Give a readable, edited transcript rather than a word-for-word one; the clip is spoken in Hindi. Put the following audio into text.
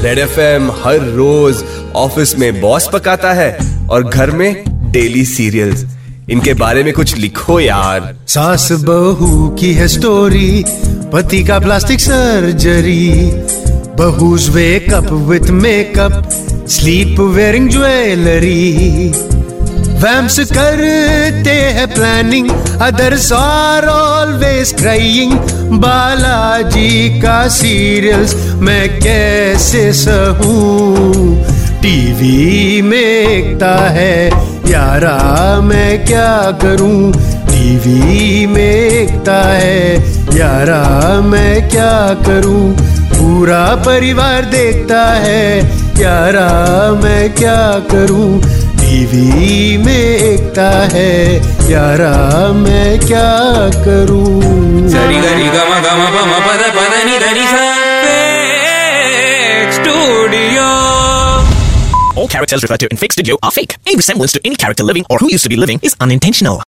रेड एफएम हर रोज ऑफिस में बॉस पकाता है और घर में डेली सीरियल्स। इनके बारे में कुछ लिखो यार। सास बहू की है स्टोरी, पति का प्लास्टिक सर्जरी, बहूज wake up with makeup, sleep wearing jewellery, vamps करते हैं planning, others are always crying, Balaji का सीरियल्स मैं कैसे सहूं, टीवी में एकता है यारा मैं क्या करूं, टीवी में एकता है यारा मैं क्या करूं, पूरा परिवार देखता है यारा मैं क्या करूं, टीवी में एकता है यारा मैं क्या करूं। सरी गरी गमा गमा पमा पद पद नि धनि सा fake studio. All characters referred to in Fake Studio are fake. Any resemblance to any character living or who used to be living is unintentional.